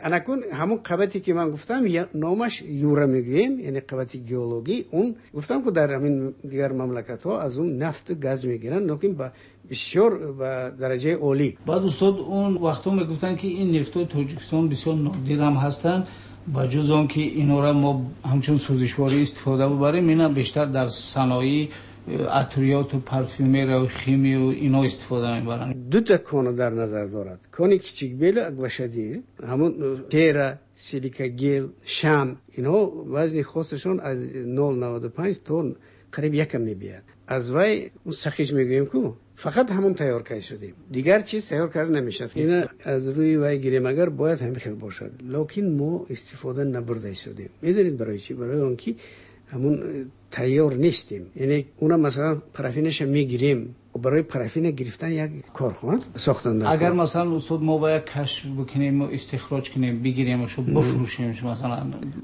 انکون همون قبتی که من گفتم نامش یورا میگیم، یعنی قبت گئولوژی. اون گفتم که در همین دیگر مملکت ها از اون نفت و گاز میگیرن، لیکن با بسیار با درجه عالی. بعد استاد اون وقتا میگفتن که این نفت‌های تاجیکستان بسیار نادر هم هستند، با جز اون که اینا را ما همچون سوزشواری استفاده ببریم، اینا بیشتر در صنایع عطریات و پرفیومری و شیمی و اینا استفاده میبرن. دو تا کانو در نظر دارد. کانی کچیک بیل اگوشدی، همون تیرا، سیلیکا گل، شام، اینا وزن خاصشون از 0.95 تن قریب یکم میبیاد. از وای اون سخیش میگویم که فقط همون تیار کرده شدیم، دیگر چیز تیار کرده نمیشه. اینا از روی وای گیریم اگر باید همین خیلی باشد، لیکن ما استفاده نبرده شدیم. میدونید برای چی؟ برای اونکه همون تیار نیستیم. یعنی اونا مثلا پرافینش میگیریم و برای پرافین گرفتن یک کارخانه ساختن. اگر مثلا استاد ما باید کشف بکنیم و استخراج کنیم، بگیریمش و بفروشیمش مثلا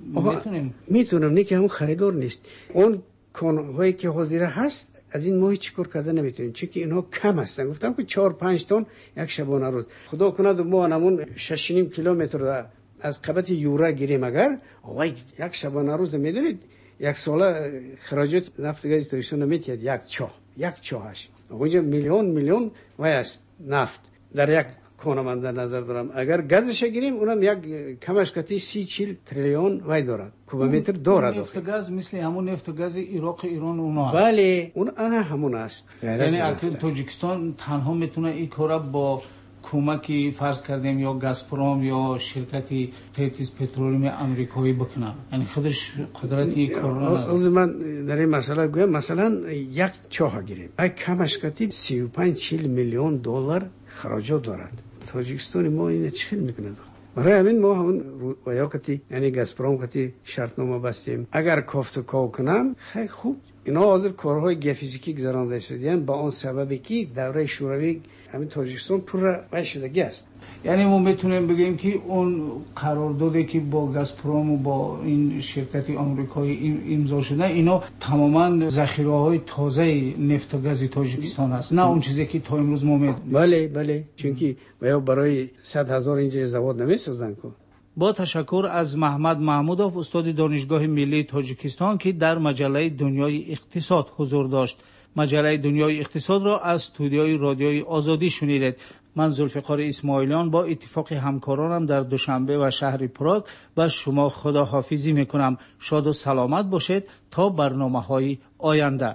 میتونیم نه که همون خریدار نیست. اون کانهایی که حاضر هست از این ماهی چیکار کرده نمیتونیم، چون که اینها کم هستن. گفتم که 4-5 تن یک شبانه روز. خدا کنه ما همون 6.5 کیلومتر از قبت یورا گیریم، اگر وای یک شبانه روز میدونید یک ساله خراجات نفت گاز تاجیکستان میتید یک چاهش. اونجا میلیون وای است نفت در یک کانه من در نظر دارم. اگر گازش گیریم اونم یک کمش کتی 30-40 تریلیون وای دارد، کوبومتر دارد. نفت گاز مثل همون نفت گاز عراق ایران اونا هست. بله اون همون است. یعنی اگر تاجیکستان تنها میتونه این کارا با کمکی فرض کردیم یا گازپروم یا شرکتی تیتیز پترولیوم آمریکایی بکنه، یعنی خودش قدرتی کار نداره. من در این مسئله گویم مثلا یک چاه گیریم، ای کمش کتی 35-40 میلیون دلار خراجات دارد. تاجیکستان ما اینه چه میکنه؟ برای همین ما همون ویا کتی یعنی گازپروم کتی شرطنامه بستیم. اگر کافت و کاو کنم خیلی خوب. اینا حاضر کارهای گیوفیزیکی گذرانده شدن با اون سببی که دوره شوروی همین تاجیکستان پر وای شدگی است. یعنی ما میتونیم بگیم که اون قراردادی که با گازپروم و با این شرکت آمریکایی امضا شده، اینا تماما ذخیره‌های تازه نفت و گاز تاجیکستان است، نه اون چیزی که تا امروز ما بله چون که برای 100,000 اینجا زواد نمیسازن که. با تشکر از محمد محمودوف استاد دانشگاه ملی تاجیکستان که در مجله دنیای اقتصاد حضور داشت. مجله دنیای اقتصاد را از استودیوی رادیوی آزادی شنیدید. من ذوالفقار اسماعیلیان با اتفاق همکارانم در دوشنبه و شهر پراگ و شما خداحافظی میکنم. شاد و سلامت باشید تا برنامه‌های آینده.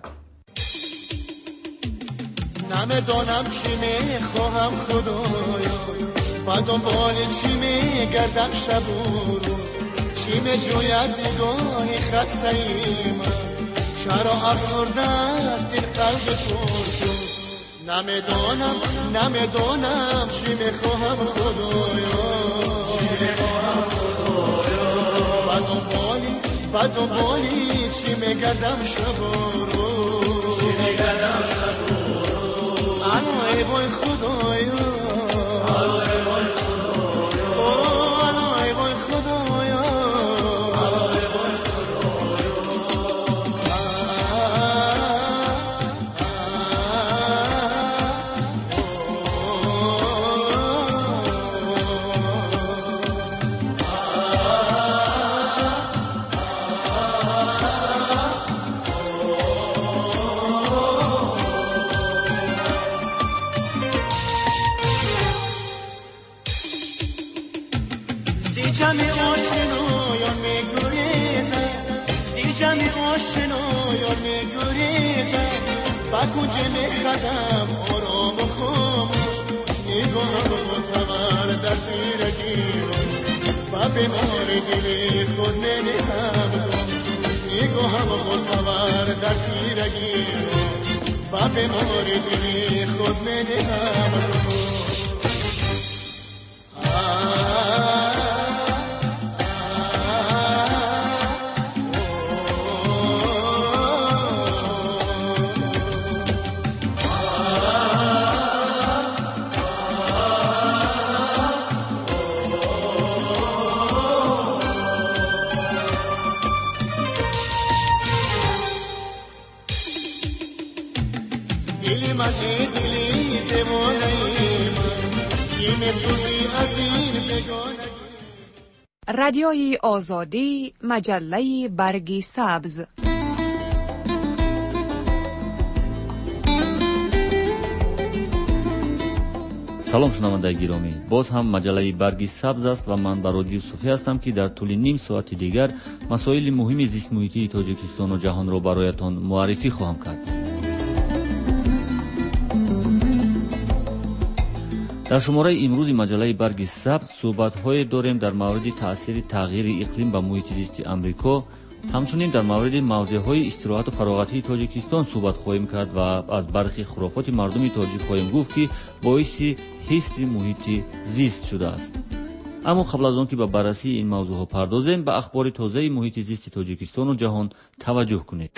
نمیدانم چی میخواهم خدایا، و دنبال چی میگردم شب و روز، چی میجوید نگاه خسته ای من، چرا افسرده است این قلب پرسوز. نمیدانم چی میخواهم خدایا، و دنبالی چی میگردم شب و روز. الای وای خدایا، کجا میخزم آرام و خاموش، نگاهم معتبر در تیرگیرم و بیمار دلی خود نمیهم گمش. نگاهم معتبر در تیرگیرم و بیمار دلی خود نمیهم گمش. دلی دیوانه من، این سوزی از این بگانگی. رادیوی آزادی، مجله برگ سبز. سلام شنوندگان گرامی، باز هم مجله برگ سبز است و من برادی یوسفی هستم که در طول نیم ساعت دیگر مسائل مهم زیست محیطی تاجیکستان و جهان را برایتان معرفی خواهم کرد. در شماره امروز مجله برگ سبز صحبت‌های داریم در مورد تأثیر تغییر اقلیم به محیط زیست آمریکا. همچنین در مورد موضوعهای استراحت و فراغتی تاجیکستان صحبت خواهیم کرد و از برخی خرافات مردم تاجیک خواهیم گفت که باعث حفظ محیط زیست شده است. اما قبل از آن که به بررسی این موضوعها پردازیم، به اخبار تازه محیط زیست تاجیکستان و جهان توجه کنید.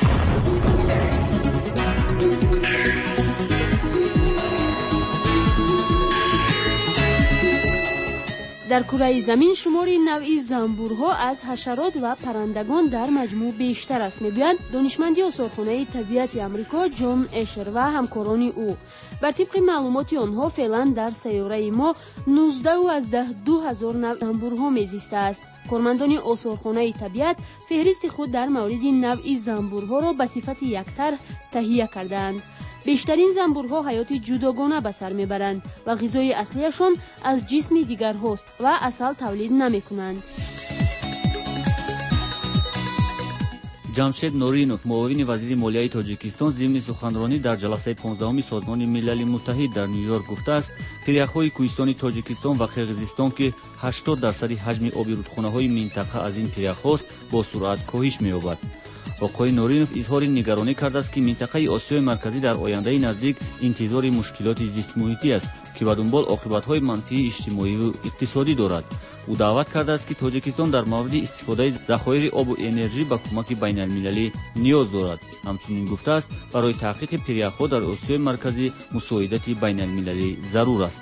در کره زمین شمار نوعی زنبورها از حشرات و پرندگان در مجموع بیشتر است، میگویند دانشمندی آثارخانه طبیعت آمریکا جان اشر و همکاران او. بر طبق معلومات آنها فعلا در سیاره ما 19 از 2,000 نوع زنبورها میزیسته است. کارمندان آثارخانه طبیعت فهرست خود در مورد نوع زنبورها را به صفت یک طرح تهیه کردند. بیشترین زنبورها حیات جداگانه به سر میبرند و غذای اصلیشان از جسم دیگر هست و عسل تولید نمی کنند. جمشید نورینوف، معاون وزیر مالیه تاجیکستان، ضمن سخنرانی در جلسه 15 سازمان ملل متحد در نیویورک گفته است پریخ‌های کوهستان تاجیکستان و قرقیزستان که 80% حجم آبی رودخانه‌های منطقه از این پریخ‌هاست با سرعت کاهش می‌یابد. آقای نورینوف اظهار نگرانی کرده است که منطقه آسیای مرکزی در آینده نزدیک انتظار مشکلات زیست محیطی است که به دنبال عاقبت‌های منفی اجتماعی و اقتصادی دارد. او دعوت کرده است که تاجیکستان در مورد استفاده ذخایر آب و انرژی به کمک بین‌المللی نیاز دارد. همچنین گفته است برای تحقیق پریخ‌ها در آسیای مرکزی مساعدت بین‌المللی ضرور است.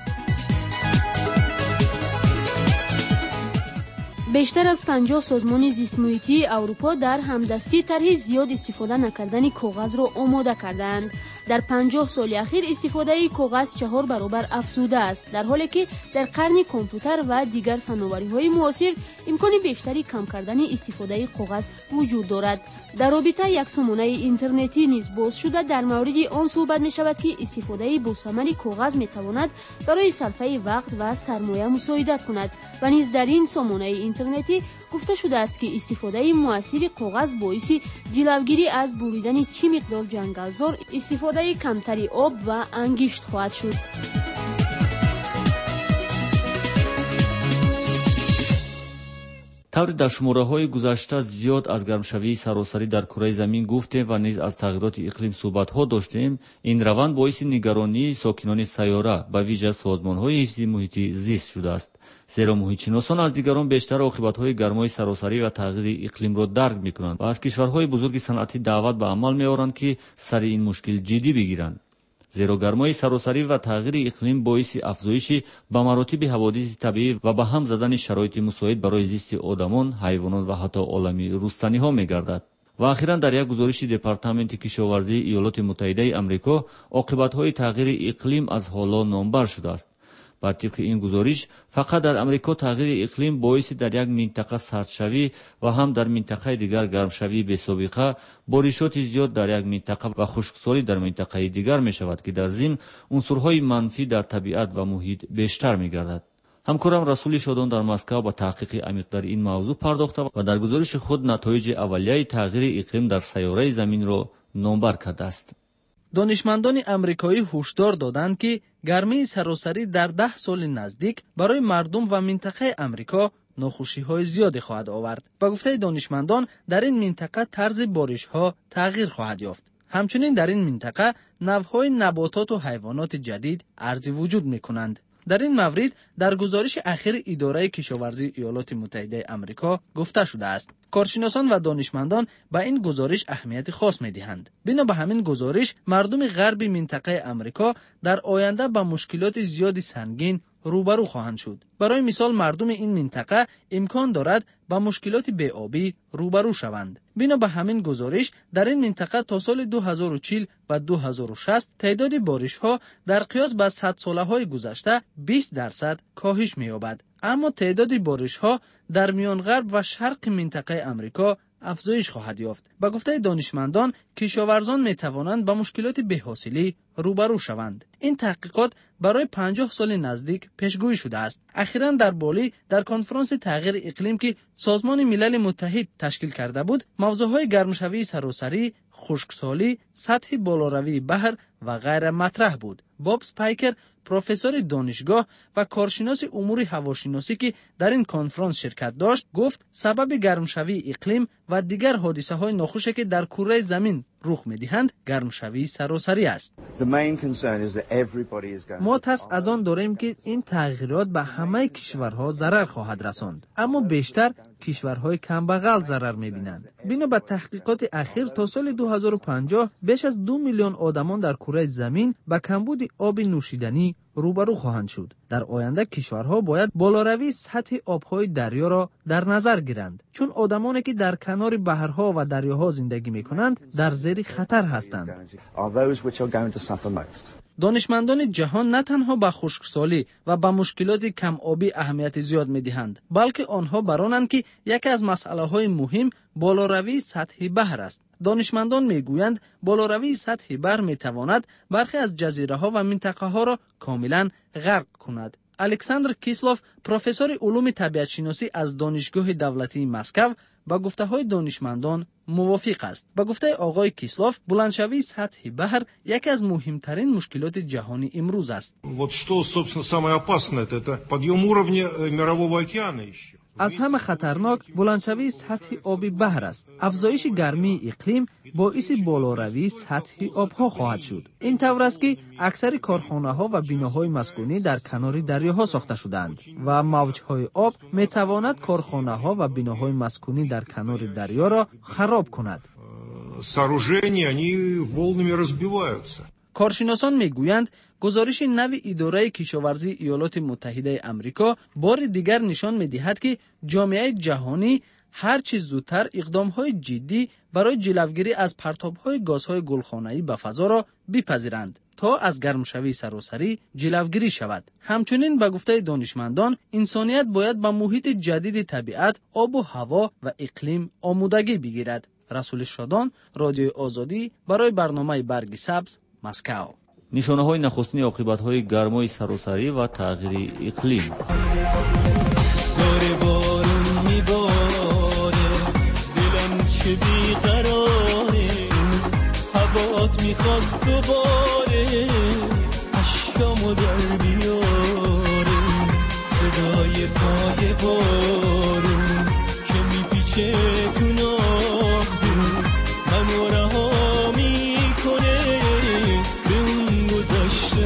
بیشتر از 50 سازمان زیست محیطی اروپا در همدستی طرح زیاد استفاده نکردن کاغذ را آماده کردند. در 50 سال اخیر استفاده کاغذ 4 برابر افزوده است، در حالی که در قرن کامپیوتر و دیگر فناوری‌های معاصر امکان بیشتری کم کردن استفاده کاغذ وجود دارد. در رابطه یک سامانه اینترنتی نیز باز شده در مورد آن صحبت می شود که استفاده با ثمر کاغذ می تواند برای صرفه وقت و سرمایه مساعدت کند و نیز در این سامانه اینترنتی گفته شده است که استفاده مؤثر کاغذ باعث جلوگیری از بریدن چه مقدار جنگلزار، استفاده کمتری آب و انگشت خواهد شد. طوری در شماره‌های گذشته زیاد از گرمشوی سراسری در کره زمین گفتیم و نیز از تغییرات اقلیم صحبت‌ها داشتیم. این روند باعث نگرانی ساکنان سیاره به ویژه سازمان‌های حفظ محیط زیست شده است، زیرا محیط‌شناسان از دیگران بیشتر عاقبت‌های گرمای سراسری و تغییر اقلیم را درک می‌کنند و از کشورهای بزرگ صنعتی دعوت به عمل می‌آورند که سر این مشکل جدی بگیرند. زیرا گرمای سراسری و تغییر اقلیم باعث افزایش به مراتب حوادث طبیعی و به هم زدن شرایط مساعد برای زیست آدمان، حیوانات و حتی عالم رستنی‌ها می‌گردد. و اخیراً در یک گزارش دپارتمنت کشاورزی ایالات متحده آمریکا عاقبت‌های تغییر اقلیم از حالا نامبر شده است. بر طبق این گزارش فقط در امریکا تغییر اقلیم باعث در یک منطقه سردشوی و هم در منطقه دیگر گرمشوی بی‌سابقه، بارشات زیاد در یک منطقه و خشکسالی در منطقه دیگر می شود که در ضمن عنصرهای منفی در طبیعت و محیط بیشتر می گردد. همکارم رسول شادان در مسکو با تحقیق عمیق در این موضوع پرداخته و در گزارش خود نتایج اولیه تغییر اقلیم در سیاره زمین را نامبر کرده است. دانشمندان امریکایی هشدار دادند که گرمی سراسری در 10 سال نزدیک برای مردم و منطقه امریکا ناخوشی‌های زیادی خواهد آورد. به گفته دانشمندان در این منطقه طرز بارش‌ها تغییر خواهد یافت. همچنین در این منطقه نوع‌های نباتات و حیوانات جدید عرض وجود می‌کنند. در این مورد در گزارش اخیر اداره کشاورزی ایالات متحده آمریکا گفته شده است. کارشناسان و دانشمندان به این گزارش اهمیت خاص می‌دهند. بنا به همین گزارش مردم غرب منطقه آمریکا در آینده با مشکلات زیادی سنگین روبرو خواهند شد. برای مثال مردم این منطقه امکان دارد با مشکلات بی‌آبی روبرو شوند. بنا به همین گزارش در این منطقه تا سال 2040 و 2060 تعداد بارش‌ها در قیاس با 100 ساله‌های گذشته 20% کاهش می‌یابد. اما تعداد بارش‌ها در میان غرب و شرق منطقه امریکا افزایش خواهد یافت. با گفته دانشمندان، کشاورزان می‌توانند با مشکلات بی‌حاصلی روبرو شوند. این تحقیقات برای 50 سال نزدیک پیشگویی شده است. اخیراً در بالی در کنفرانس تغییر اقلیم که سازمان ملل متحد تشکیل کرده بود، موضوعهای گرمشوی سراسری، خشکسالی، سطح بالاروی بحر و غیره مطرح بود. باب سپایکر، پروفسور دانشگاه و کارشناس امور هواشناسی که در این کنفرانس شرکت داشت، گفت سبب گرمشوی اقلیم و دیگر حادثه‌های ناخوشی که در کره زمین رخ می‌دهند گرمشوی سراسری است. ما ترس از آن داریم که این تغییرات به همه کشورها ضرر خواهد رساند، اما بیشتر کشورهای کمبغل ضرر می‌بینند. بنا به تحقیقات اخیر تا سال 2050 بیش از 2 میلیون آدمان در کره زمین با کمبود آب نوشیدنی روبرو خواهند شد. در آینده کشورها باید بالاروی سطح آبهای دریا را در نظر گیرند، چون آدمانی که در کنار بحرها و دریاها زندگی می‌کنند در زیر خطر هستند. دانشمندان جهان نه تنها به خشکسالی و به مشکلات کم آبی اهمیت زیاد می‌دهند، بلکه آنها برانند که یکی از مسئله‌های مهم بالاروی سطح بحر است. دانشمندان میگویند بالاروی سطح بحر میتواند برخی از جزیره‌ها و منطقه‌ها را کاملا غرق کند. الکساندر کیسلوف، پروفسور علوم طبیعت شناسی از دانشگاه دولتی مسکو، با گفته‌های دانشمندان موافق است. با گفته آقای کیسلوف، بلندشوی سطح بحر یکی از مهمترین مشکلات جهانی امروز است. Вот что, собственно, самое опасное это подъем уровня мирового океана еще. از همه خطرناک بلندشوی سطح آب بحر است. افزایش گرمی اقلیم باعث بالاروی سطح آبها خواهد شد. این طور است که اکثر کارخانه‌ها و بناهای مسکونی در کنار دریاها ساخته شدند و موج‌های آب می‌تواند کارخانه‌ها و بناهای مسکونی در کنار دریا را خراب کند. Сооружения они волнами разбиваются. کارشناسان میگویند گزارش نو اداره کشاورزی ایالات متحده آمریکا بار دیگر نشان می‌دهد که جامعه جهانی هر چه زودتر اقدام‌های جدی برای جلوگیری از پرتاب‌های گازهای گلخانه‌ای به فضا را بپذیرند تا از گرمشوی سراسری جلوگیری شود. همچنین به گفته دانشمندان، انسانیت باید با محیط جدید طبیعت، آب و هوا و اقلیم آمادگی بگیرد. رسول شادان، رادیوی آزادی، برای برنامه برگ سبز، مسکو. нишонаҳои нахустини оқибатҳои гармои саросарӣ ва тағйири иқлим. داره بارون میباره دلم چه بیقراره هوات میخواد دوباره عشقامو در بیاره صدای پای بارون که میپیچه تو ناهدون منو رها میکنه به اون گذشته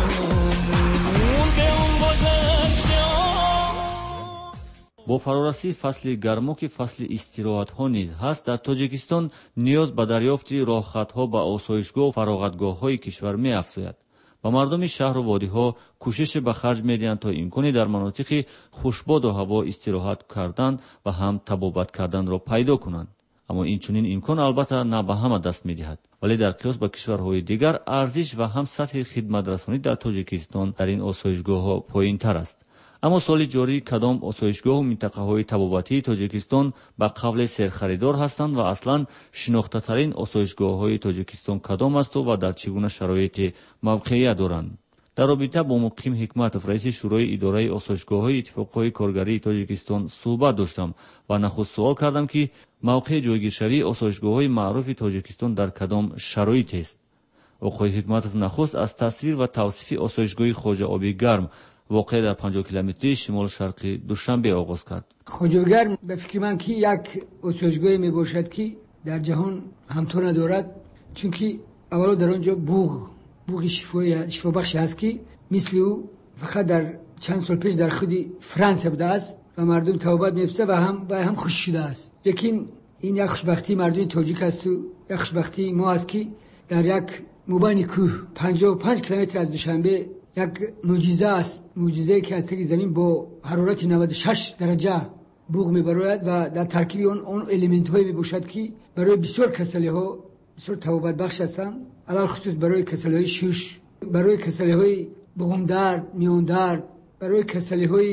هامون به اون گذشته هامون. бо фарорасии фасли гармо ки фасли истироҳатҳо низ ҳаст, дар тоҷикистон ниёз ба дарёфти роҳхатҳо ба осоишгоҳ ва фароғатгоҳҳои кишвар меафзояд. ба мардуми шаҳру водиҳо кӯшише ба харҷ медиҳанд то имкони дар манотиқи хушбоду ҳаво истироҳат кардан ва ҳам табобат карданро пайдо кунанд. аммо инчунин имкон албатта на ба ҳама даст медиҳад, вале дар қиёс ба кишварҳои дигар арзиш ва ҳам сатҳи хидматрасонӣ дар тоҷикистон дар ин осоишгоҳҳо поинтар аст. аммо соли ҷорӣ кадом осоишгоҳу минтақаҳои табобатии тоҷикистон ба қавле серхаридор ҳастанд ва аслан шинохтатарин осоишгоҳҳои тоҷикистон кадом асту ва дар чӣ гуна шароите мавқеият доранд? дар робита бо муқим ҳикматов, раиси шӯрои идораи осоишгоҳҳои иттифоқҳои коргарии тоҷикистон суҳбат доштам ва нахуст суол кардам ки мавқеи ҷойгиршавии осоишгоҳҳои маъруфи тоҷикистон дар кадом шароитест. оқои ҳикматов нахуст аз тасвир ва тавсифи осоишгоҳи хоҷаоби гарм واقع در 50 کیلومتری شمال شرقی دوشنبه آغاز کرد. خوجاگرم به فکر من که یک اسوشگاهی می باشد که در جهان همتا ندارد، چون که اولا در آنجا بوغ شفا بخش هست که مثل او فقط در چند سال پیش در خود فرانسه بوده است و مردم توبت می‌افزه و هم خوش شده است. لیکن این یک خوشبختی مردم تاجیک است و یک خوشبختی ما است که در یک مبانی کوه 55 کیلومتر از دوشنبه یک معجزه است، معجزه‌ای که از طریق زمین با حرارت 96 درجه بوق می‌براید و در ترکیب اون الیمنت‌هایی میباشد که برای بسیار کسلی‌ها بسیار توبت بخش هستند، علل خصوص برای کسلی‌های شش، برای کسلی‌های بغم درد، میان درد، برای کسلی‌های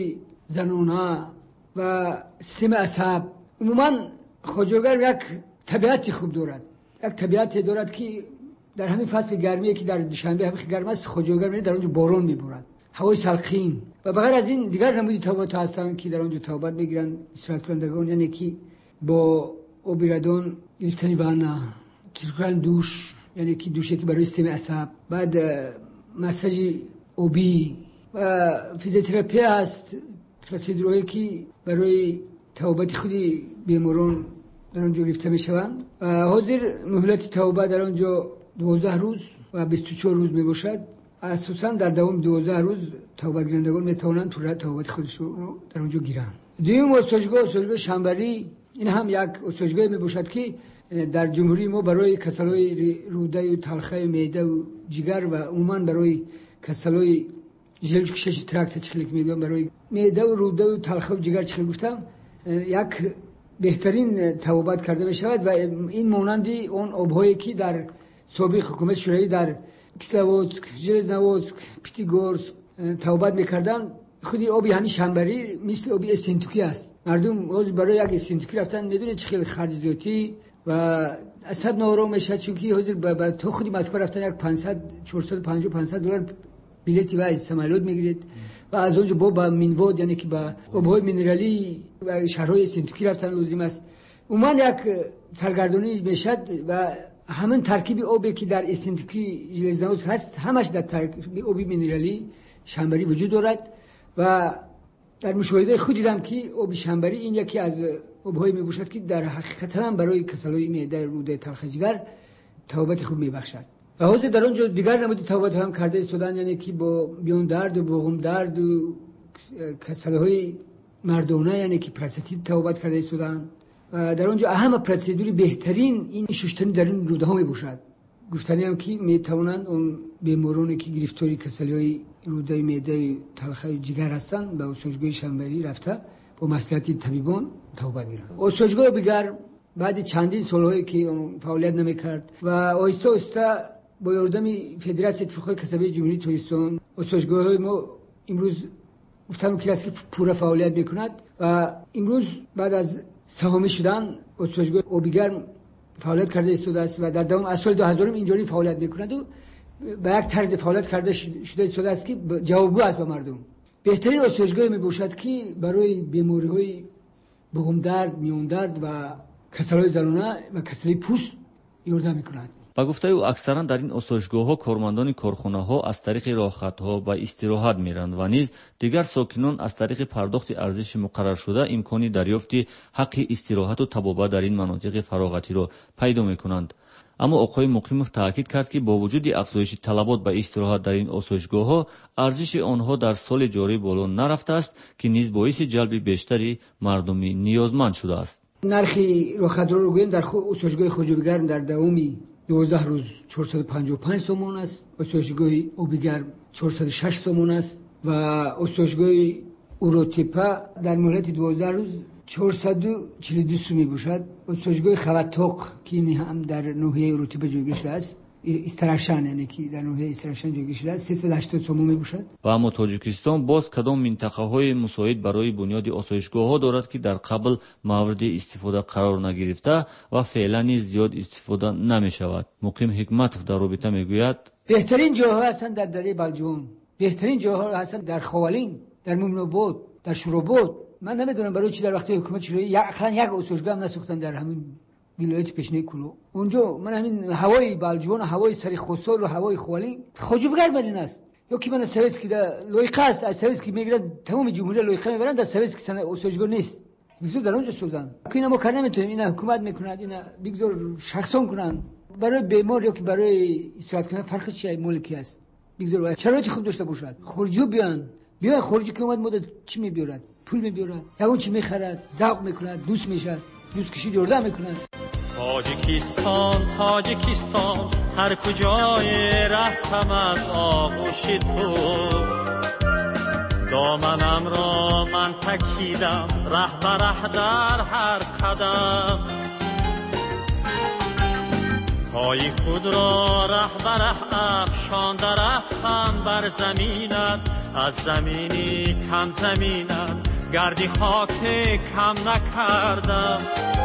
زنانه و سیستم عصب. عموما خواجوگر یک طبیعتی خوب دارد، یک طبیعتی دارد که در همین فصل گرمی که در دوشنبه همین گرم است، خواجوگر میره در اونجا باران میبارد، هوای سلخین و بغیر از این دیگر نمودی تابات هستند که در اونجا تابات میگیرن استراحت کنندگان، یعنی که با اوبیرادون گرفتن وانه، ترکان دوش، یعنی که دوشی که برای سیستم عصب، بعد مساج اوبی و فیزیوتراپی هست، پروسیدورایی که برای تابات خودی بیماران در اونجا گرفته میشوند. حاضر مهلت توبه در اونجا 12 روز و 24 روز میباشد. اساسا در دوام 12 روز توبه گیرندگان میتوانند توبه خودشون رو در اونجا گیرند. دوم اسوجگاه شنبری، این هم یک اسوجگاه میباشد که در جمهوری ما برای کسلای روده و تلخه معده و جگر و عموما برای کسلای ژلوش کشش ترکت چخلیک میگم، برای معده و روده و تلخه و جگر چخلیک گفتم، یک بهترین توبات کرده می شود و این مانندی اون آب‌هایی که در سابق حکومت شوروی در کیسلوودسک، ژلزنوودسک، پیتیگورسک توبات می‌کردند، خودی آبی همین شنبری مثل آبی اسینتوکی است. مردم روز برای یک اسینتوکی رفتن میدونه چه خیلی خرج زیادی و عصب نارام میشه، چون که حاضر تو خودی مسکو رفتن یک 500 450 500 دلار بلیتی و سمالود میگیرید و از اونجا با مینواد، یعنی که با آبهای مینرالی و شهرهای اسینتوکی رفتن لازم است. عموما یک سرگردانی میشد و همین ترکیب آبی که در اسینتوکی ژلزنوودسک هست همش در ترکیب آبی مینرالی شنبری وجود دارد و در مشاهده خود دیدم که آب شنبری این یکی از آب‌های میباشد که در حقیقت هم برای کسلای معده روده تلخ جگر توبت خوب میبخشد. و حاضر در اونجا دیگر نمودی توبت هم کرده سودان، یعنی که با بیون درد و بغم درد و کسلهای مردانه، یعنی که پرستیت توبت کرده سودان و در اونجا اهم پروسیدوری بهترین این ششتنی در این روده ها میباشد. گفتنی هم که میتوانند اون بیمارانی که گرفتاری کسلهای روده معده تلخ جگر هستند به اسوجگاه شنبری رفته با مصلحت طبیبان توبت گیرند. اسوجگاه بگر بعد چندین سالهایی که فعالیت نمیکرد و آهسته آهسته با یاردم فدراسیون اتفاقهای کسبی جمهوری ترکستان اسوجگاه ما امروز گفتم که است که پورا فعالیت میکند و امروز بعد از سهامی شدن اسوجگاه اوبیگرم فعالیت کرده است و در دوام سال 2000 اینجوری فعالیت میکند و به یک طرز فعالیت کرده شده است که جوابگو است به مردم. بهترین اسوجگاه میباشد که برای بیماری‌های بغم درد، میون درد و کسل‌های زنانه و کسل‌های پوست یاردم میکند. با گفته او اکثرا در این اسوجگاه‌ها کارمندان کارخانه‌ها از طریق راحت‌ها به استراحت میرند و نیز دیگر ساکنان از طریق پرداخت ارزش مقرر شده امکانی دریافت حق استراحت و طبابت در این مناطق فراغتی را پیدا میکنند. اما آقای مقیمов تاکید کرد که با وجود افزایش طلبات به استراحت در این اسوجگاه‌ها ارزش آنها در سال جاری بالا نرفته است که نیز باعث جلب بیشتری مردمی نیازمند شده است. نرخی راحت رو گوییم در اسوجگاه خواجوبیگرم در دوامی 12 روز 455 سومون است، اسوجگاه اوبیگرم 406 سومون است و اسوجگاه اوروتیپا در مهلت 12 روز 442 سومی باشد. اسوجگاه خواتوق که این هم در ناحیه اوروتیپا جایگزین شده است، استراشن، یعنی که در ناحیه استراشن جایگزین شده است، 380 سوم می باشد. و اما تاجیکستان باز کدام منطقه‌های مساعد برای بنیاد اسوجگاه‌ها دارد که در قبل مورد استفاده قرار نگرفته و فعلا زیاد استفاده نمی‌شود. مقیم حکمتов در رابطه میگوید بهترین جاها هستند در دره بلجون، بهترین جاها هستند در خوالین، در مومنوباد، در شروباد. من نمیدونم برای چی در وقت حکومت شوروی یک اسوجگاه هم نساختن در همین ولایت پیشنه کلو. اونجا من همین هوای بلجون، هوای سری خسار و هوای خوالین خواجوبیگر برین است. یا که من سویسکی در لایقه است، از سویسکی میگیرن تمام جمهوری لایقه میبرن، در سویسکی سن اسوجگاه نیست. میگه در اونجا سوزن. که اینا ما کار نمیتونیم، اینا حکومت میکنند، اینا بگذار شخصان کنن. برای بیمار یا که برای استراحت کنن فرقش چیه؟ ملکی است. بگذار شرایط خوب داشته باشد. خروجی بیان خروجی که اومد مدت چی میبیارد؟ پول میبیارد. یا اون چی میخرد؟ ذوق میکند، دوست میشه. دوست کشید یارده میکنن. تاجیکستان هر کجای رفتم از آغوش تو، دامنم را من تکیدم ره به ره در هر قدم، پای خود را ره به ره افشانده رفتم بر زمینت، از زمینی کم زمینم گردی خاک کم نکردم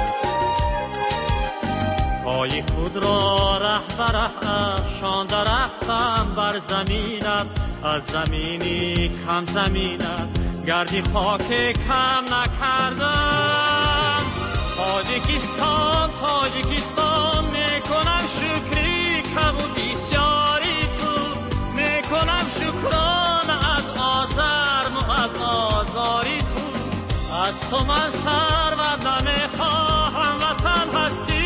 پای خود را ره به ره افشانده رفتم بر زمینت از زمینی کم زمینت گردی خاک کم نکردم تاجیکستان تاجیکستان میکنم شکری کبود بسیاری تو میکنم شکران از آزرم و از آزاری تو از تو من سرود نمیخواهم وطن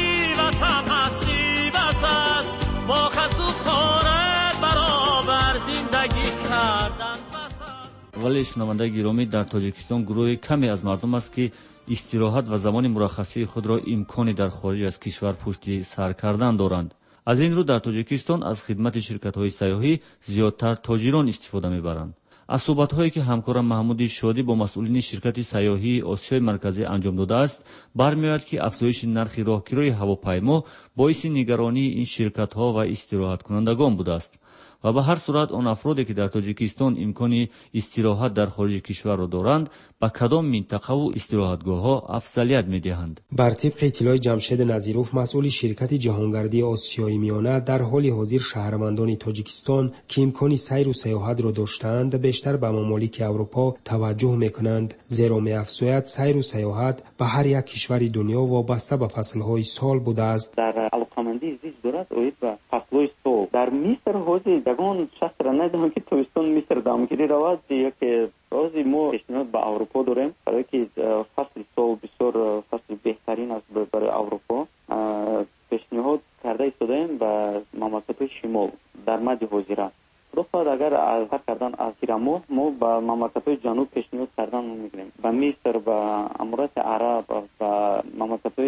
هستی بس است با خست و خورد برابر زندگی کردن بس است. ولی شنونده گرامی در تاجیکستان گروه کمی از مردم است که استراحت و زمان مرخصی خود را امکانی در خارج از کشور پشت سر کردن دارند. از این رو در تاجیکستان از خدمت شرکت‌های سیاحی زیادتر تاجران استفاده می‌برند. از صحبت‌هایی که همکارم محمود شادی با مسئولین شرکت سیاحی آسیای مرکزی انجام داده است برمی‌آید که افزایش نرخ راهگیری هواپیما باعث نگرانی این شرکت‌ها و استراحت کنندگان بوده است و به هر صورت آن افرادی که در تاجیکستان امکان استراحت در خارج کشور را دارند به کدام منطقه و استراحتگاه‌ها افضلیت می‌دهند. بر طبق اطلاع جمشید نظیروف مسئول شرکت جهانگردی آسیای میانه در حال حاضر شهروندان تاجیکستان که امکان سیر و سیاحت را داشتند بیشتر به ممالک اروپا توجه می‌کنند زیرا می‌افزاید سیر و سیاحت به هر یک کشور دنیا وابسته به فصل‌های سال بوده است. در علاقمندی زیست دارد اوید به فصل‌های سال در مصر حاضر دگان شخص را ندهم که توستان مصر دامگیری رود یا که روزی ما پیشنهاد به اروپا داریم برای که فصل سال بسیار فصل بهترین است برای اروپا پیشنهاد کرده ایستادیم به مملکت شمال در مد حاضره دوستان اگر از کردن از ایران ما به مملکت جنوب پیشنهاد کردن میگیریم به مصر به امارات عرب و مملکت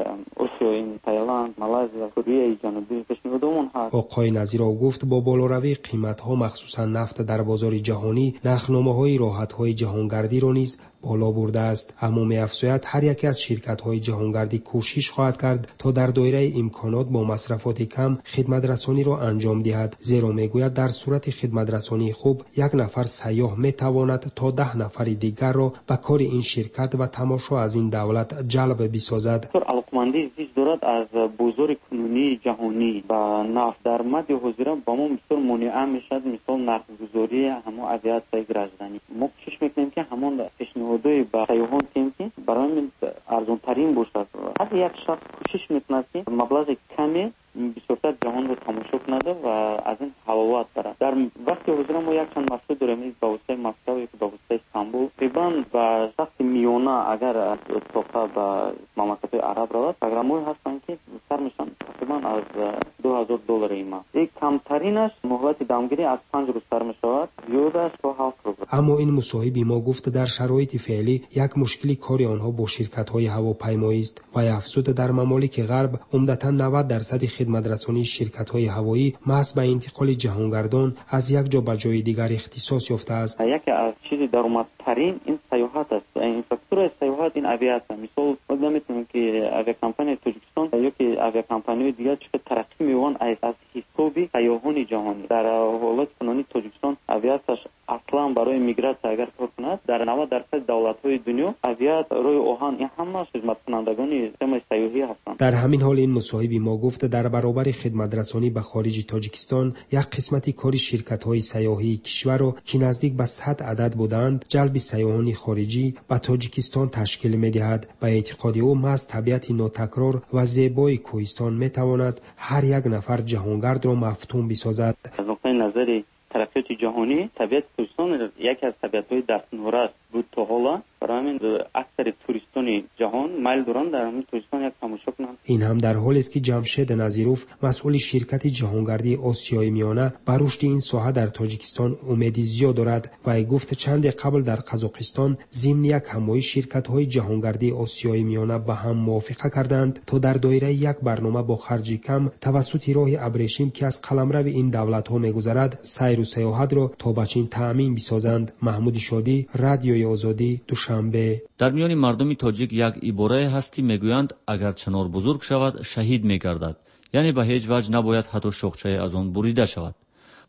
آسیا این تایلند مالزی کره جنوبی پیشنهادمون هست. آقای نظیرو گفت با بالاروی قیمت‌ها مخصوصا نفت در بازار جهانی نرخنامه‌های راحت‌های جهانگردی را نیز بالا برده است اما می‌افزاید هر یک از شرکت‌های جهانگردی کوشش خواهد کرد تا در دایره امکانات با مصرفات کم خدمت رسانی را انجام دهد زیرا میگوید در صورت خدمت رسانی خوب یک نفر سیاح میتواند تا 10 نفر دیگر را به کار این شرکت و تماشا از این دولت جلب بسازد. علاقمندی زیست دارد از بازار کنونی جهانی و نفت در مد حاضر با ما مثل مانع میشد مثل نرخ‌گذاری همه اویات گرزدنی ما کوشش میکنیم که همان پیشنهادهای به سیاحان تیم که برای ارزان ترین باشد. هر یک شخص کوشش میکند که مبلغ کمی بسیار جهان رو تماشا کنند و از این حلاوت برد. در وقت حاضر ما یک چند مسئله داریم با واسطه مسکو و با واسطه استانبول تقریبا با شخص میانه اگر از اتفاق به مملکت عرب رود پروگرام‌های هستن که سر میشن تقریبا از $2000 ایما. این کمترینش مهلت دامگیری از 5 روز سر میشود زیادش تا 7 روز. اما این مصاحب ما گفت در شرایط فعلی یک مشکلی کار آنها با شرکت‌های هواپیمایی است و افزود در ممالک غرب عمدتاً 90% خدمت رسانی شرکت‌های هوایی محض به انتقال جهانگردان از یک جا به جای دیگر اختصاص یافته است. یکی از چیزی درآمدترین این سیاحت است. اینفراستراکچور سیاحت این اویات مثال ما می‌تونیم که اویاکمپانی تاجیکستان یا که اویاکمپانی دیگر چه ترقی می‌وان از حساب سیاحان جهانی در حالت کنونی تاجیکستان اویاتش اصلا برای میگراسیون اگر کار کند در 90% دولت‌های دنیا اویات روی آهن این همه خدمت کنندگان سیستم سیاحی هستند. در همین حال این مصاحب ما گفت در برابر خدمت رسانی به خارج تاجیکستان یک قسمتی کاری شرکت‌های سیاحی کشور را که نزدیک به 100 عدد بودند جلب سیاحان خارجی به تاجیکستان تشکیل می‌دهد. به اعتقاد او محض طبیعت ناتکرار و زیبای کوهستان می‌تواند هر یک نفر جهانگرد را مفتون بسازد. از نقطه نظر ترقیات جهانی طبیعت کوهستان یکی از طبیعت‌های دست‌نور است بود تا حالا برای همین اکثر توریستان جهان میل دارند در همین توریستان یک تماشا کنند. این هم در حالی است که جمشید نظیروف مسئول شرکت جهانگردی آسیای میانه بر رشد این ساحه در تاجیکستان امیدی زیاد دارد و گفت چند قبل در قزاقستان ضمن یک همایش شرکت‌های جهانگردی آسیای میانه به هم موافقه کردند تا در دایره یک برنامه با خرج کم توسط راه ابریشم که از قلمرو این دولت‌ها می‌گذرد سیر و سیاحت را تا به چین تأمین بسازند. محمود شادی، رادیوی آزادی، دوشنبه. در میان مردم تاجیک یک عباره هست که میگویند اگر چنار بزرگ شود شهید میگردد، یعنی به هیچ وجه نباید حتی شاخچه از آن بریده شود.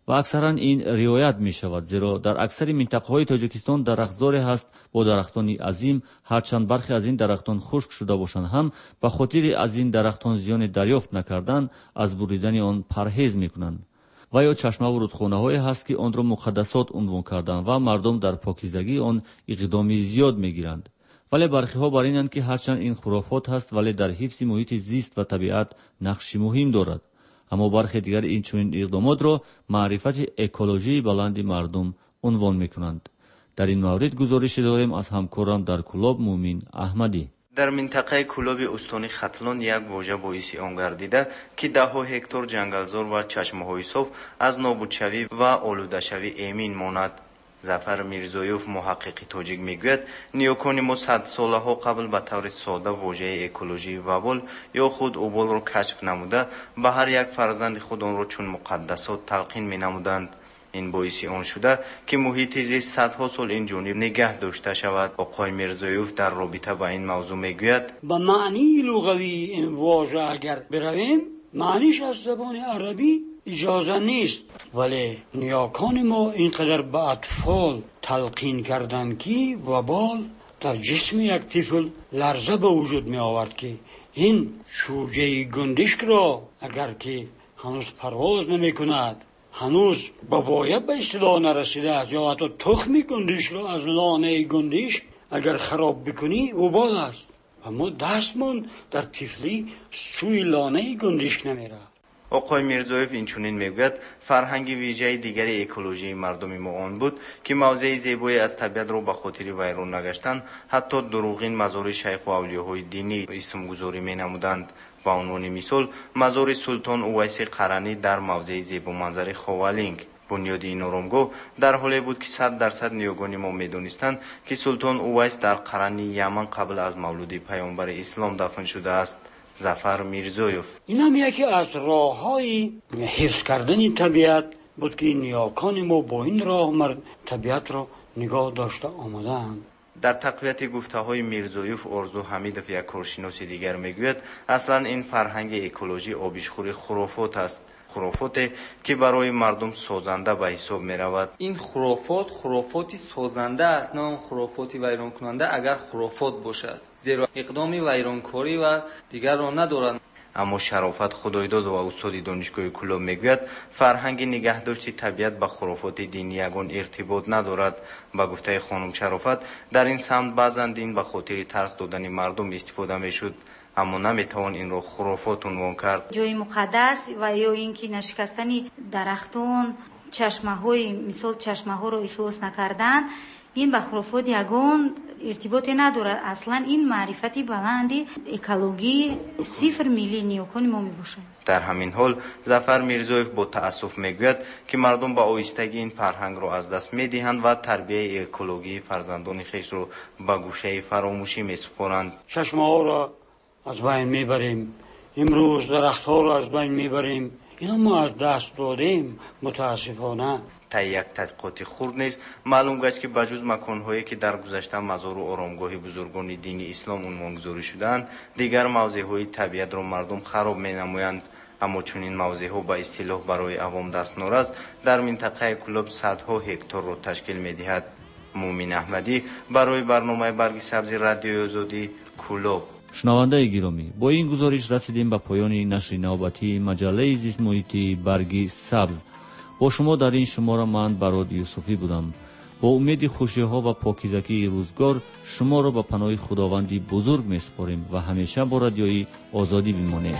ва аксаран ин риоят мешавад, зеро дар аксари минтақаҳои Тоҷикистон дарахтзоре ҳаст бо дарахтони азим. ҳарчанд бархе аз ин дарахтон хушк шуда бошанд ҳам ба хотири аз ин дарахтон зиёне дарёфт накардан аз буридани он парҳез мекунанд. ва ё чашмаву рудхонаҳое ҳаст ки онро муқаддасот унвон карданд ва мардум дар покизагии он иқдоми зиёд мегиранд. вале бархиҳо бар инанд ки ҳарчанд ин хурофот ҳаст, вале дар ҳифзи муҳити зист ва табиат нақши муҳим дорад. аммо бархе дигар инчунин иқдомотро маърифати экологии баланди мардум унвон мекунанд. дар ин маврид гузорише дорем аз ҳамкорам дар Кулоб Муъмин Аҳмадӣ. дар минтақаи Кулоби устони Хатлон як воҷа боиси он гардида, ки даҳҳо ҳектор ҷангалзор ва чашмаҳои соф аз нобудшавӣ ва олудашавӣ эмин монад. Зафар Мирзоев, муҳаққиқи тоҷик, мегӯяд, ниёкони мо садсолаҳо қабл ба таври сода воҷаи экологии вабол ё худ уболро кашф намуда, ба ҳар як фарзанди худ онро чун муқаддасот талқин менамуданд. ин боиси он шуда, ки муҳити зист садҳо сол инҷониб нигаҳ дошта шавад. оқой Мирзоев дар робита ба ин мавзӯъ мегӯяд: ба маънии луғавии ин воҷа агар биравем, маъниш аз забони арабӣ иҷоза нест, вале ниёкони мо инқадар ба атфол талқин карданд, ки вабол дар ҷисми як тифл ларза ба вуҷуд меовард, ки ин чӯҷаи гундишкро агар ки ҳанӯз парвоз намекунад, ҳанӯз ба вояб ба истилоҳ нарасидааст, ё ҳатто тухми гундишро аз лонаи гундиш агар хароб бикунӣ вабол аст. ва мо дастмон дар тифлӣ сӯи лонаи гундиш намерафт. оқой Мирзоев инчунин мегӯяд, фарҳанги виҷаи дигари экологияи мардуми мо он буд, ки мавзеи зебое аз табиатро ба хотири вайрон нагаштан, ҳатто дуруғин мазори шайху авлиёҳои динӣ исмгузорӣ менамуданд. ба унвони мисол, мазори Султон Увайси Қаранӣ дар мавзеи зебоманзари Ховалинг. бунёди ин оромгоҳ дар ҳоле буд, ки 100% ниёгони мо медонистанд, ки Султон Увайс дар Қарани Яман қабл аз мавлуди паёмбари ислом дафн шудааст. Зафар Мирзоев: инам яке аз роҳҳои ҳифз кардани табиат буд, ки ниёкони мо бо ин роҳ табиатро нигоҳ дошта омадаанд. дар тақвияти гуфтаҳои Мирзоев, Орзу Ҳамидов, як коршиноси дигар, мегӯяд, аслан ин фарҳанги экологӣ обишхӯри хурофот аст. хурофоте, ки барои мардум созанда ба ҳисоб меравад. ин хурофоти созанда аст, на он хурофоти вайронкунанда, агар хурофот бошад, зеро иқдоми вайронкорӣ ва дигарро надорад. аммо Шарофат Худойдод ва устоди донишгоҳи Кулоб мегӯяд, фарҳанги нигаҳдошти табиат ба хурофоти динӣ ягон иртибот надорад. ба гуфтаи хонум Шарофат, дар ин самт баъзан дин ба хотири тарс додани мардум истифода мешуд, аммо наметавон инро хурофот унвон кард. ҷои муқаддас ва ё ин ки нашикастани дарахтон, чашмаҳои мисол чашмаҳоро ифлос накардан, ин ба хурофот ягон иртиботе надорад. аслан ин маърифати баланди экологии сифр милли ниёкони мо мебошад. дар ҳамин ҳол Зафар Мирзоев бо таассуф мегӯяд, ки мардум ба оҳистагӣ ин фарҳангро аз даст медиҳанд ва тарбияи экологии фарзандони хешро ба гӯшаи фаромӯшӣ месупоранд. чашмаҳоро аз байн мебарем, имрӯз дарахтҳоро аз байн мебарем. ино мо аз даст додем мутаассифона. таи як тадқиқоти хурд низ маълум гашт, ки ба ҷуз маконҳое, ки дар гузашта мазору оромгоҳи бузургони дини ислом унвонгузорӣ шудаанд, дигар мавзеъҳои табиатро мардум хароб менамоянд. аммо чунин мавзеъҳо ба истилоҳ барои авом дастнорас дар минтақаи Кулоб садҳо ҳекторро ташкил медиҳад. Муъмин Аҳмадӣ барои барномаи Барги Сабзи Радиои Озодӣ, Кулоб. шунавандаи гиромӣ, бо ин гузориш расидем ба поёни нашри навбатии маҷаллаи зистмуҳитӣ Барги Сабз. бо шумо дар ин шумора ман Барод Юсуфӣ будам. бо умеди хушиҳо ва покизагии рӯзгор шуморо ба паноҳи худованди бузург месупорем ва ҳамеша бо радиои Озодӣ бимонем.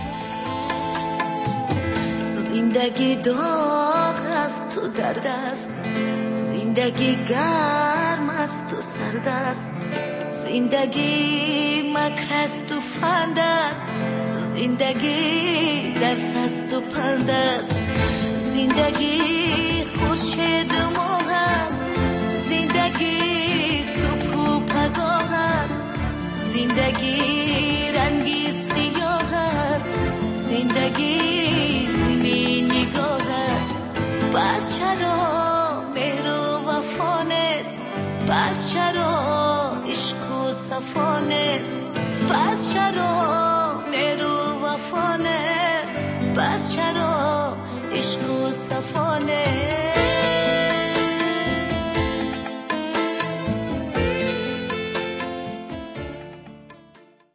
زندگی داغ است و درد است، زندگی گرم است و سرد است، زندگی مکر است و فند است، زندگی درس است و پند است، زندگی خورشید و ماه است، زندگی صبح و پگاه است، زندگی رنگی سیاه است، زندگی پس چرا مهر و وفا نیست، پس چرا عشق و صفا نیست، پس چرا